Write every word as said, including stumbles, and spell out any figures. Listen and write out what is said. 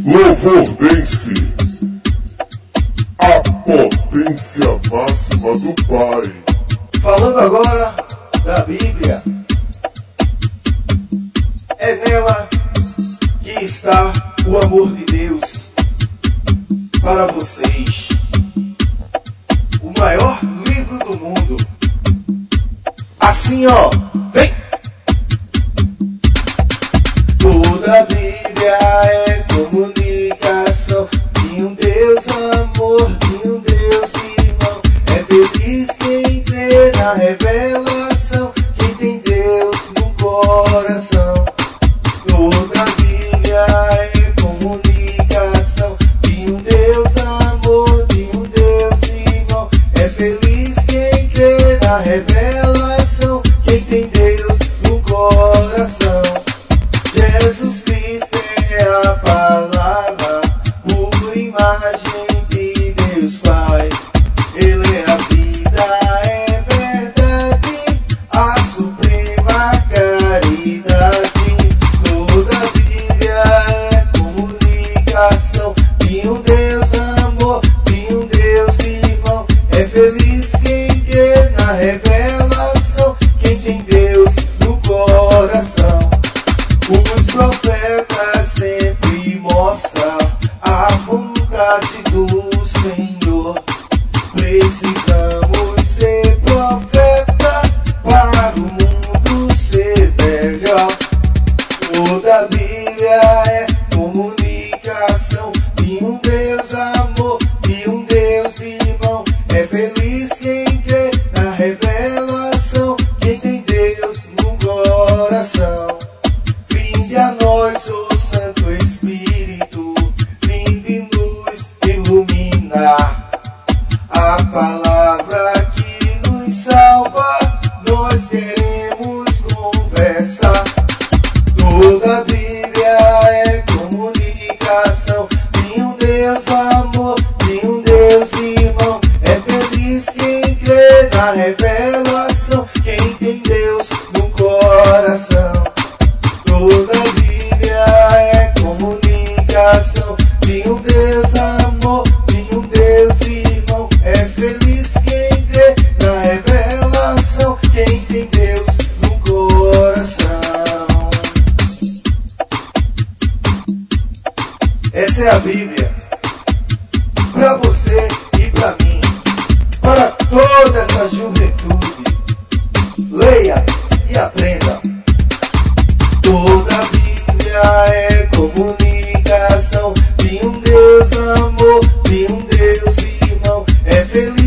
Louvordense, a potência máxima do Pai. Falando agora da Bíblia, é nela que está o amor de Deus para vocês. O maior livro do mundo. Assim, ó, vem! Toda a Bíblia é comunicação de um Deus amor, de um Deus irmão. É feliz quem crê na revelação, quem tem Deus no coração. Toda a Bíblia é comunicação de um Deus amor, de um Deus irmão. É feliz quem crê na revelação, quem tem Deus no coração. Jesus Cristo é a palavra, pura imagem de Deus Pai. Ele é a vida, é verdade, a suprema caridade. Toda a Bíblia é comunicação de um Deus amor, de um Deus irmão. É feliz quem crê na revelação, quem tem Deus no coração. Os profetas sempre mostram a vontade do Senhor. Precisamos ser profeta para o mundo ser melhor. Toda a Bíblia é comunicação de um Deus amor, de um Deus irmão. É feliz quem crê na revelação, quem tem Deus no coração. Vinde a nós, o Santo Espírito, vinde nos iluminar. A palavra que nos salva, nós queremos conversar. Toda a Bíblia é comunicação de um Deus amor, de um Deus irmão. É feliz quem crê na revelação, quem tem Deus no coração. Toda a Bíblia é comunicação de um Deus amor, de um Deus irmão. É feliz quem crê na revelação, quem tem Deus no coração. Essa é a Bíblia para você e para mim, para toda essa juventude. Leia e aprenda. Toda a Bíblia é comunicação de um Deus amor, de um Deus irmão. É feliz